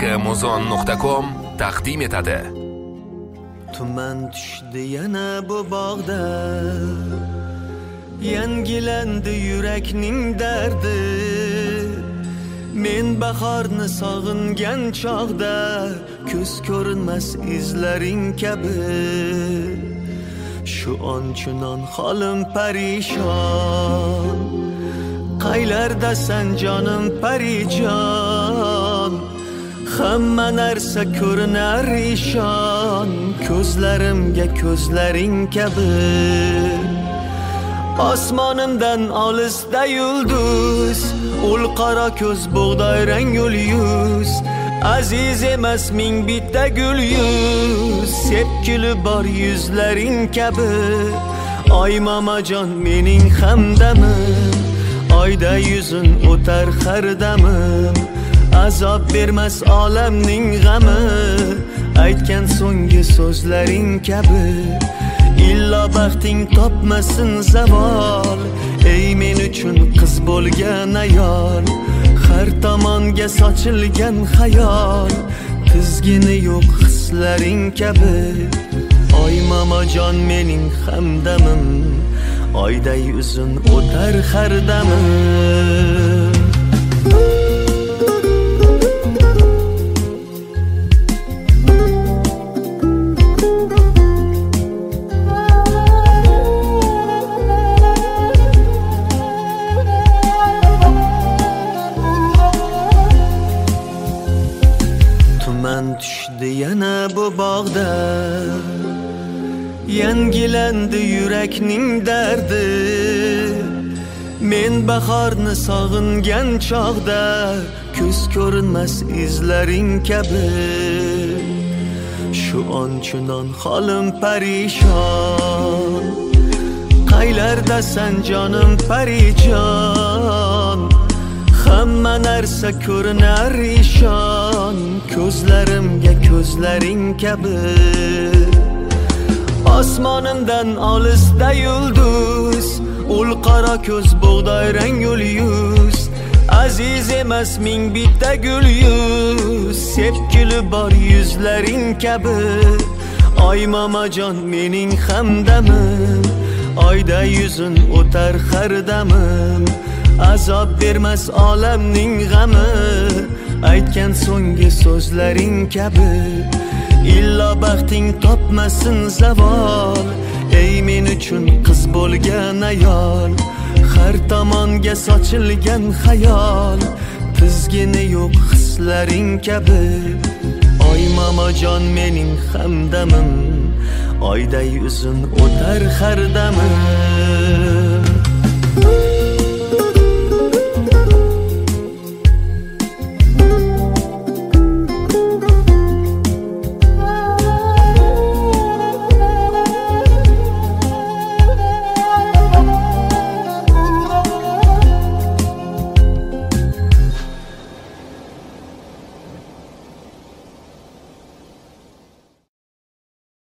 muzon.com taqdim etadi. Tuman tushdi yana bu bog'da, yangilandi yurakning dardi. Men bahorni sog'ingan chog'da, ko'z ko'rinmas izlaring kabi. Shu onchunon holim parishon, qaylardasan jonim parijon. Hamma narsa ko'rinar ishon, ko'zlarimga ko'zlaring kabi. Osmonimdan olisda yulduz, ul qora ko'z bug'doy rang gul yuz. Aziz emas ming bitta gul yuz, sepkili bor yuzlaring kabi. Oy mamajon mening hamdamim, oyda yuzin o'tar har damim. Azob bermas olamning g'ami, aytgan so'nggi so'zlaring kabi. Illo baxting topmasin zavol, ey men uchun qiz bo'lgan ayol. Har tomonga sochilgan xayol, tizgini yo'q hislaring kabi. Oy mamajon mening hamdamim, oyday uzun o'tar har damim. Tuman tushdi yana bu bog'da, yangilandi yurakning dardi. Men bahorni sog'ingan chog'da, ko'z ko'rinmas izlaring kabi. Shu onchunon holim parishon, qaylardasan jonim parijon. Hamma narsa ko'rinar ishon, ko'zlarimga ko'zlaring kabi. Osmonimdan olisda yulduz, ul qora ko'z bug'doy rang gul yuz. Aziz emas ming bitta gul yuz, sepkili bor yuzlaring kabi. Oy mamajon mening hamdamim, oyda yuzin o'tar har damim. Azob bermas olamning g'ami, aytgan so'nggi so'zlaring kabi. Illo baxting topmasin zavol, ey men uchun qiz bo'lgan ayol. Har tomonga sochilgan xayol, tizgini yo'q hislaring kabi. Oy mamajon mening hamdamim, oyday uzun o'tar har damim.